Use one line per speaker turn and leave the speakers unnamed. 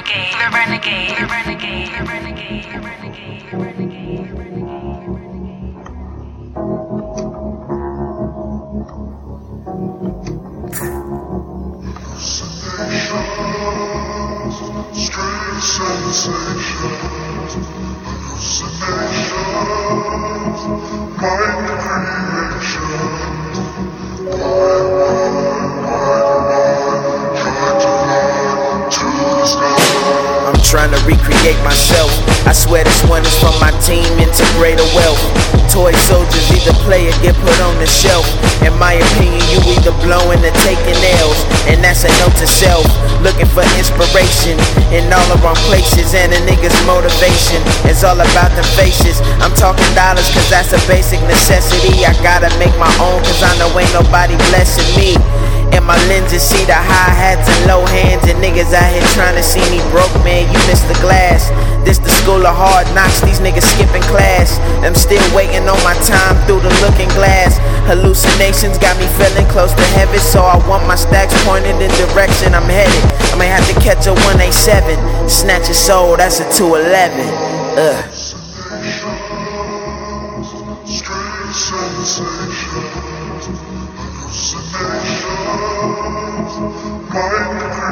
renegade, the renegade, the renegade, the renegade, the renegade, the renegade, the
Strange sensations, hallucinations, mind creations.
I'm trying to recreate myself. I swear this one is from my team into greater wealth. Toy soldiers either play or get put on the shelf. In my opinion, you either blowing or taking L's, and that's a note to self. Looking for inspiration in all the wrong places, and a nigga's motivation is all about them faces. I'm talking dollars cause that's a basic necessity. I gotta make my own cause I know ain't nobody blessing me. And my lenses see the high hats and low hands, and niggas out here trying to see me broke, man, you missed the glass. This the school of hard knocks, these niggas skipping class. I'm still waiting on my time through the looking glass. Hallucinations got me feeling close to heaven, so I want my stacks pointed in direction I'm headed. I may have to catch a 187, snatch a soul, that's a 211.
Strange sensations, hallucinations, mind